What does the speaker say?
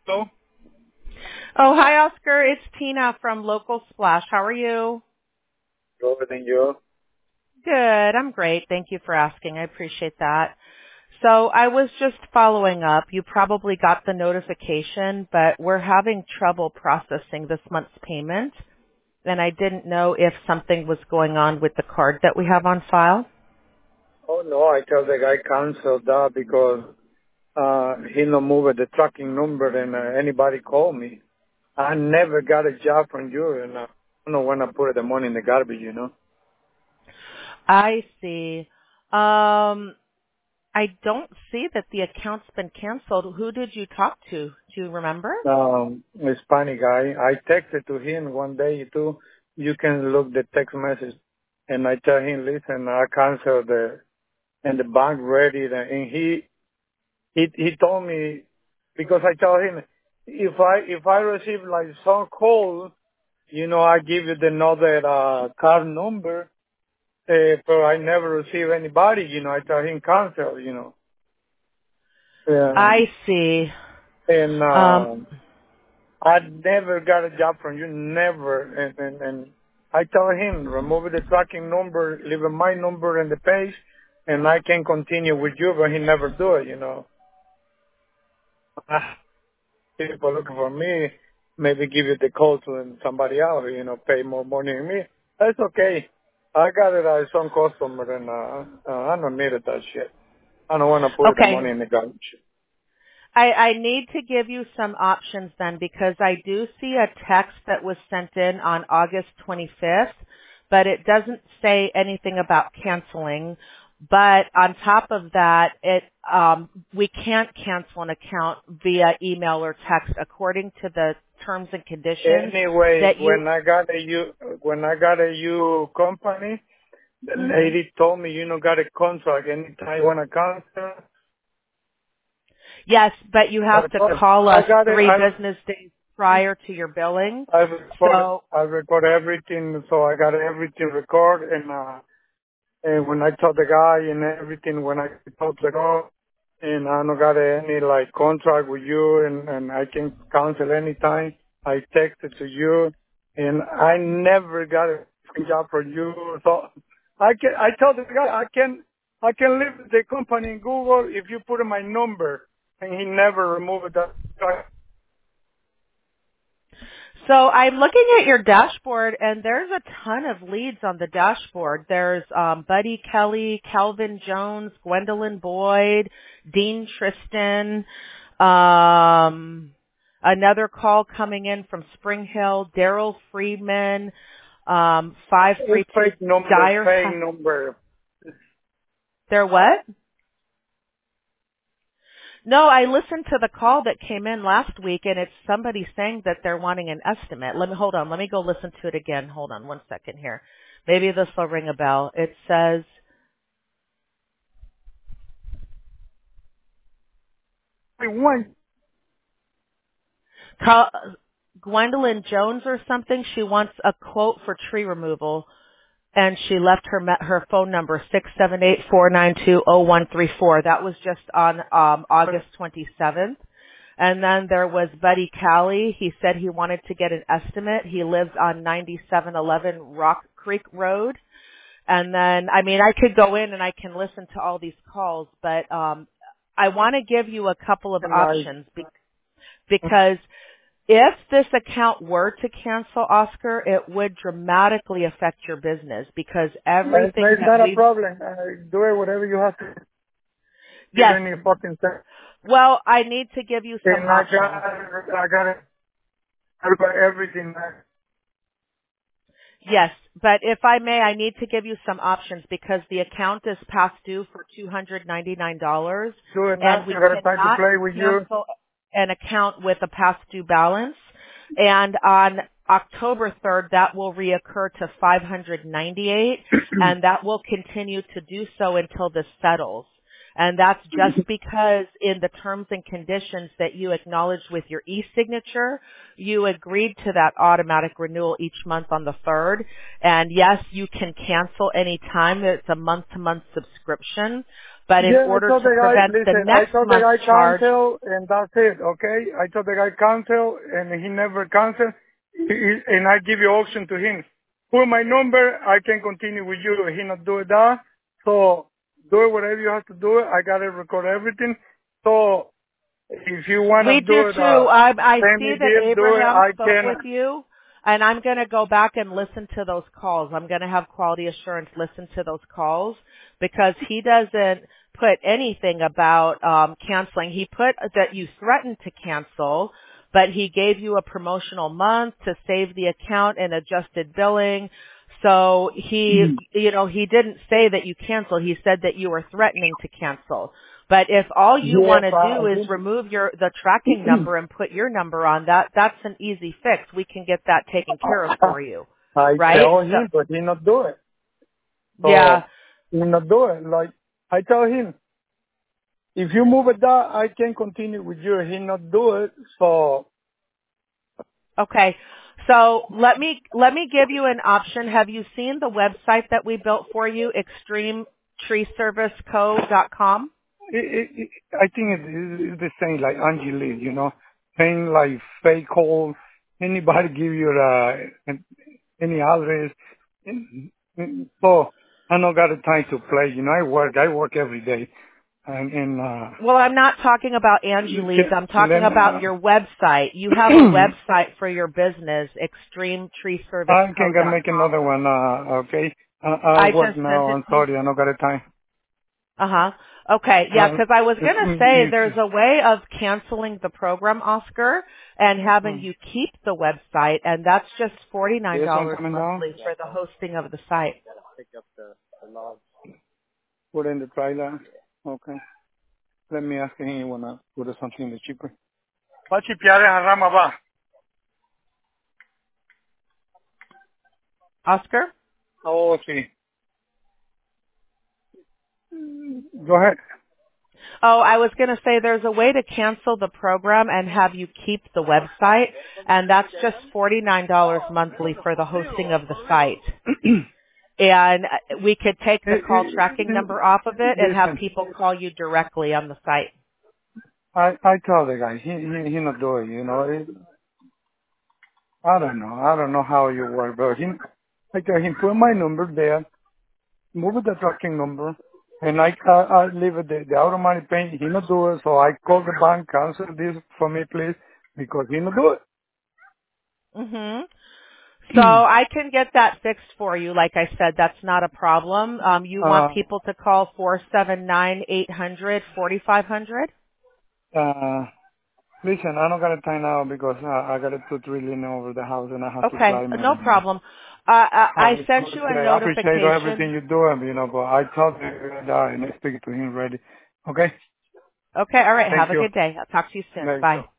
Hello? Oh, hi, Oscar. It's Tina from Local Splash. How are you? Good, and you? Good. I'm great. Thank you for asking. I appreciate that. So I was just following up. You probably got the notification, but we're having trouble processing this month's payment, and I didn't know if something was going on with the card that we have on file. Oh, no, I tell the guy canceled that because he no moved the tracking number and anybody called me. I never got a job from you, and I don't know when I put the money in the garbage, you know. I see. I don't see that the account's been canceled. Who did you talk to? Do you remember? Hispanic guy. I texted to him one day too. You can look the text message, and I tell him, listen, I canceled and the bank ready, and he told me because I told him if I receive like some call, you know, I give you the another card number, but I never receive anybody. You know, I tell him cancel. You know, I see. and Um, I never got a job from you, never. And I tell him remove the tracking number, leave my number in the page, and I can continue with you, but he never do it. You know. People looking for me, maybe give you the call to somebody else, you know, pay more money than me. That's okay. I got it as some customer and I don't need that shit. I don't want to put the okay. money in the garbage. I need to give you some options then because I do see a text that was sent in on August 25th, but it doesn't say anything about canceling. But on top of that, we can't cancel an account via email or text according to the terms and conditions Anyway, that you. when I got a U company, the lady told me, you know, got a contract anytime you want to cancel. Yes, but you have to call I us got it. 3 business days prior to your billing. I record everything, so I got everything record and when I told the guy and everything, when I told the girl, and I don't got any like contract with you, and I can cancel anytime. I texted to you, and I never got a job for you. So I told the guy I can leave the company in Google if you put in my number, and he never removed that. So I'm looking at your dashboard, and there's a ton of leads on the dashboard. There's Buddy Kelly, Calvin Jones, Gwendolyn Boyd, Dean Tristan, another call coming in from Spring Hill, Daryl Friedman, 532 Fake number, Dyer. fake number. They're what? No, I listened to the call that came in last week, and it's somebody saying that they're wanting an estimate. Hold on. Let me go listen to it again. Hold on one second here. Maybe this will ring a bell. It says, Gwendolyn Jones or something. She wants a quote for tree removal, and she left her phone number 678-492-0134. That was just on August 27th. And then there was Buddy Callie. He said he wanted to get an estimate. He lives on 9711 Rock Creek Road. And then, I mean, I could go in and I can listen to all these calls, but I want to give you a couple of options because if this account were to cancel, Oscar, it would dramatically affect your business because everything It's not a problem. Do it whatever you have to. Yes. Any fucking thing. Well, I need to give you some options. I got everything. Yes, but if I may, I need to give you some options because the account is past due for $299, Sure, and we got time to cannot play with you. cancel an account with a past due balance. And on October 3rd, that will reoccur to $598, and that will continue to do so until this settles. And that's just because in the terms and conditions that you acknowledged with your e-signature, you agreed to that automatic renewal each month on the 3rd. And yes, you can cancel any time. It's a month-to-month subscription. But in Yeah, I order told to the guy, prevent the listen, I next told the month's guy charge, cancel, and that's it, okay? I told the guy cancel, and he never canceled, and I give you option to him. Put my number, I can continue with you. He not do that, so do it whatever you have to do. I gotta record everything. So if you wanna we do do it, too. I send me see that bill, do it. Abraham I spoke can. with you, and I'm going to go back and listen to those calls. I'm going to have quality assurance listen to those calls because he doesn't put anything about canceling. He put that you threatened to cancel, but he gave you a promotional month to save the account and adjusted billing. So he didn't say that you canceled. He said that you were threatening to cancel. But if all you Yes, want to do is remove the tracking number and put your number on that's an easy fix. We can get that taken care of for you. I Right? tell So, him, but he not do it. yeah. So he not do it. Like I tell him, if you move it down, I can continue with you. He not do it. So Okay. So let me give you an option. Have you seen the website that we built for you, extremetreeserviceco.com? I think it's the same like Angie Lee, same like fake calls. Anybody give you any address. So I don't got the time to play. I work every day. And Well, I'm not talking about Angie Lee's. I'm talking let me, about your website. You have a website for your business, I can go make extremetreeserviceco.com. another one, okay? I I work just sent now. it I'm to you. sorry. I don't got the time. Uh-huh. Okay, yeah, because I was going to say there's a way of canceling the program, Oscar, and having you keep the website, and that's just $49 This one coming down? monthly for the hosting of the site. Put in the trailer. Okay. Let me ask him. You wanna put something that's cheaper? Va a chipear esa rama, va. Oscar? Oh, sí. Go ahead. Oh, I was going to say there's a way to cancel the program and have you keep the website, and that's just $49 monthly for the hosting of the site. And we could take the call tracking number off of it and have Listen, people call you directly on the site. I tell the guy, he not do it, I don't know. I don't know how you work, but I tell him, put my number there, move the tracking number, and I leave it the automatic payment. He not do it, so I call the bank, cancel this for me, please, because he not do it. Mhm. So I can get that fixed for you. Like I said, that's not a problem. You want uh, people to call 479-800-4500? uh, Listen, I don't got a time now because I got to put drilling over the house and I have to Okay, climb it. no And, problem. I sent you a I appreciate everything notification. you do, but I talked to him and I speak to him ready. Okay? Okay, all right. Thank Have a you. good day. I'll talk to you soon. Thank you. Bye.